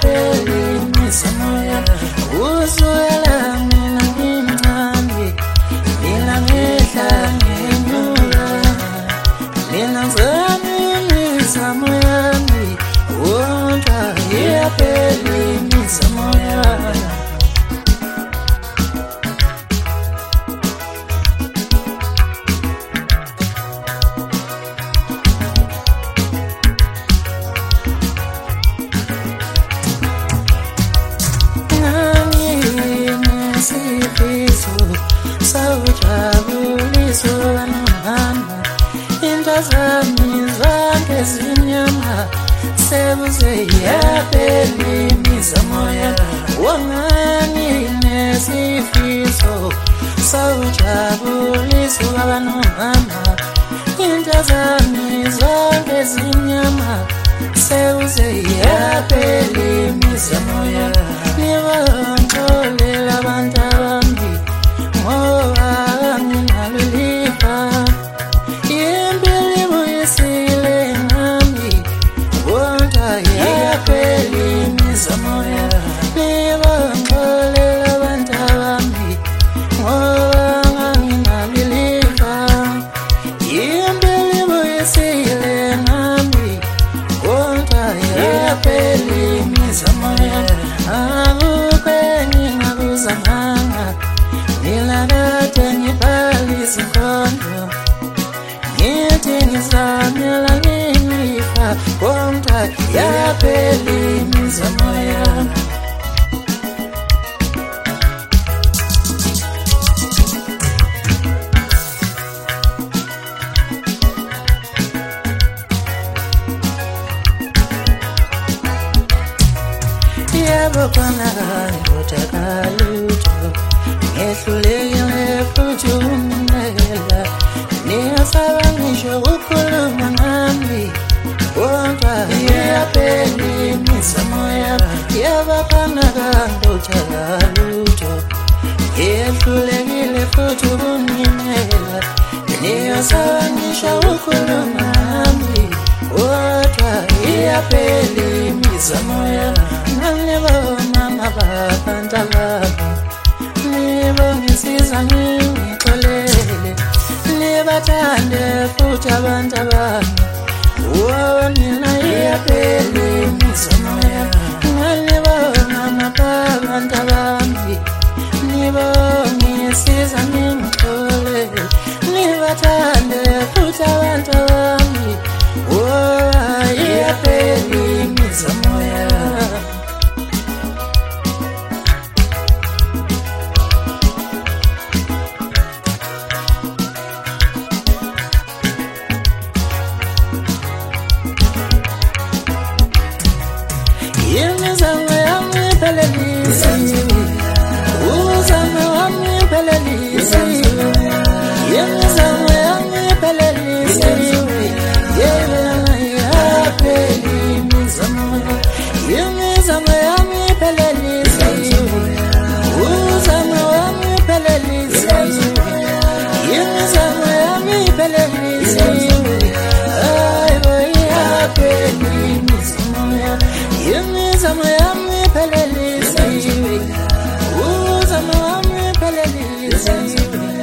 iyapheli imizamo yami uzwela mina ngimncane mina ngehla ngenyuka mina ngizama imizamo yami kodwa iyapheli imizamo yami sawujabuliswa nomama intazami zonke zinyama sebuze iyapheli imizamo yami wangani nesifiso sawujabuliswa nomama intazami zonke zinyama sebuze iyapheli imizamo yami nibangixolela abantu abambi ngoba nginalilifa impilo ibuyisile ngami kodwa iyapheli imizamo yami nibangixolela abantu abambi ngoba nginalilifa impilo ibuyisile ngami kodwa iyapheli imizamo yami akuzamanga nilakade ngibhalisa inkondlo ngithi ngizamela ngilifa kodwa iyapheli imizamo yami yebo khona kangotakalutho ngehlulekile futhi umnela niyasaba ngisho ukukhuluma ngami kodwa iyapheli imizamo yami yebo khona kangotakalutho ngehlulekile futhi umnela niyasaba ngisho ukukhuluma ngami kodwa iyapheli imizamo yami ngalibona abantu ababo nibongisiza ngixolele nibathande futhi abantu abami nina iyapheli imizamo yami ngalibona abantu abami nibongisiza ngixolele nibathande futhi abantu abami iyapheli imizamo yami imizamo yami iphelelise uzamo wami iphelelise imizamo yami iphelelise iyapheli imizamo yami iphelelise uzamo wami iphelelise imizamo yami iphelelise iyapheli imizamo yami imizamo yami iphelelise uzamo wami iphelelise